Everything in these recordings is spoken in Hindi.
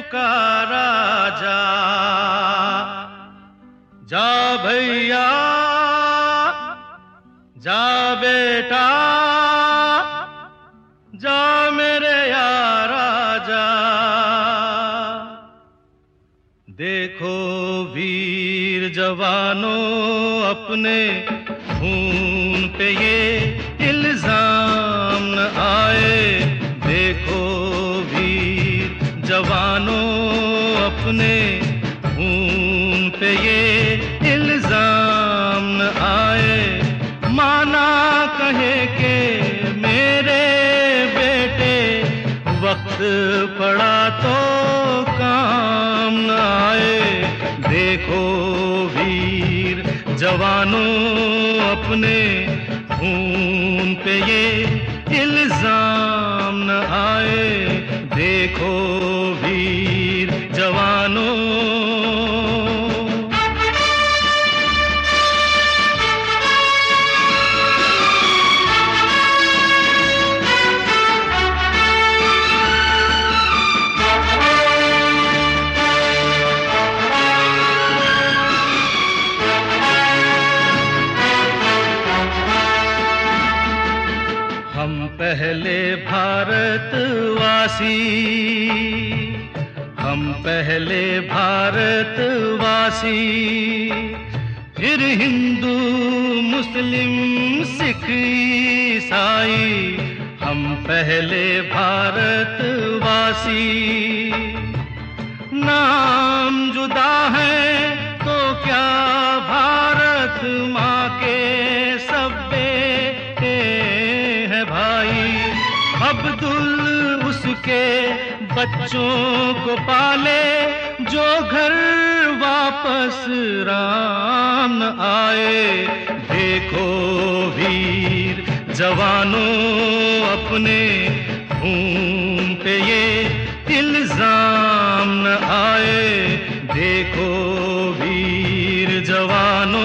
पुकारा जा, जा भैया जा बेटा जा मेरे यारा जा। देखो वीर जवानों अपने खून पे ये इल्जाम न आए। देखो वीर जवानों अपने खून पे ये इल्जाम न आए। माना कहे के मेरे बेटे वक्त पड़ा तो काम न आए। देखो वीर जवानों अपने खून पे ये इल्जाम न आए। देखो वीर जवानों। हम पहले भारतवासी, हम पहले भारतवासी, फिर हिंदू मुस्लिम सिख ईसाई। हम पहले भारतवासी। नाम जुदा है तो क्या भारत माँ के सब बेटे हैं भाई। अब्दुल उसके बच्चों को पाले जो घर वापस राम न आए। देखो वीर जवानों अपने खून पे ये इल्जाम न आए। देखो वीर जवानों।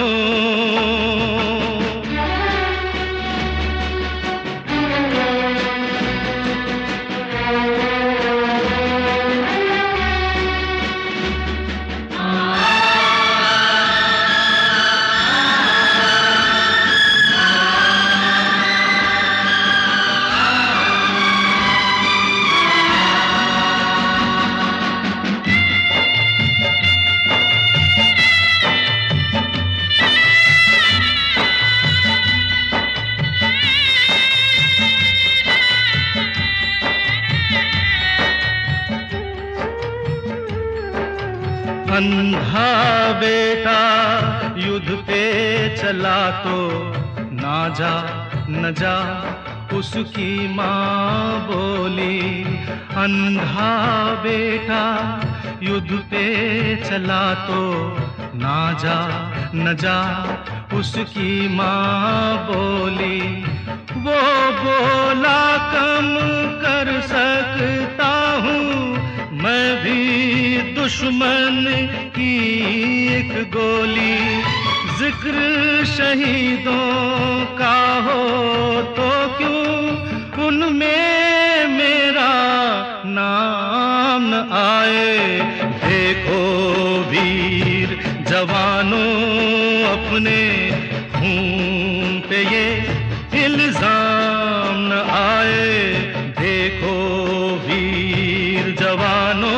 अंधा बेटा युद्ध पे चला तो ना जा न जा उसकी माँ बोली। अंधा बेटा युद्ध पे चला तो ना जा न जा उसकी माँ बोली। वो बोला कम कर सकता हूँ मैं भी दुश्मन की एक गोली। जिक्र शहीदों का हो तो क्यों उनमें मेरा नाम न आए। देखो वीर जवानों अपने खून पे ये इल्जाम न आए। देखो वीर जवानों।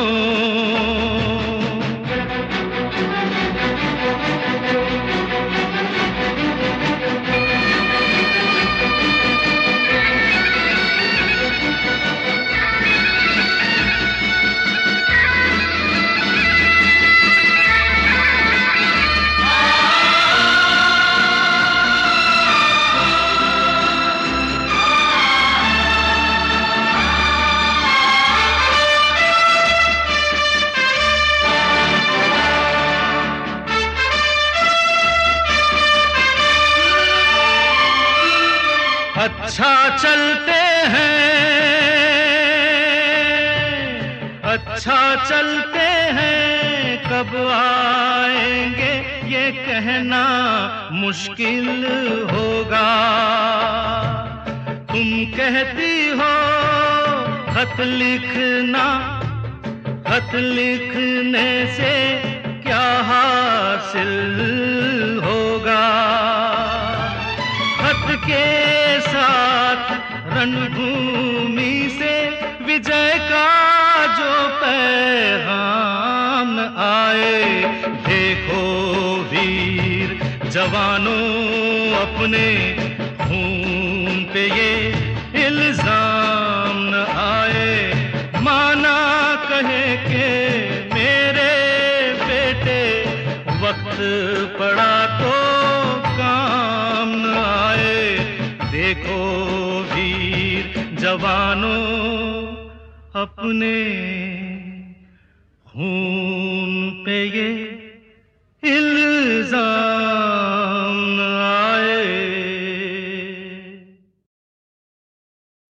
अच्छा चलते हैं, अच्छा चलते हैं, कब आएंगे ये कहना मुश्किल होगा। तुम कहती हो खत लिखना, खत लिखने से क्या हासिल होगा, खत के साथ रणभूमि से विजय का जो पैगाम न आए। देखो वीर जवानों, अपने खून पे ये इल्जाम न आए। माना कहे के मेरे बेटे, वक्त पड़ा तो काम न आए। देखो वीर जवानों, अपने खून पे ये इल्जाम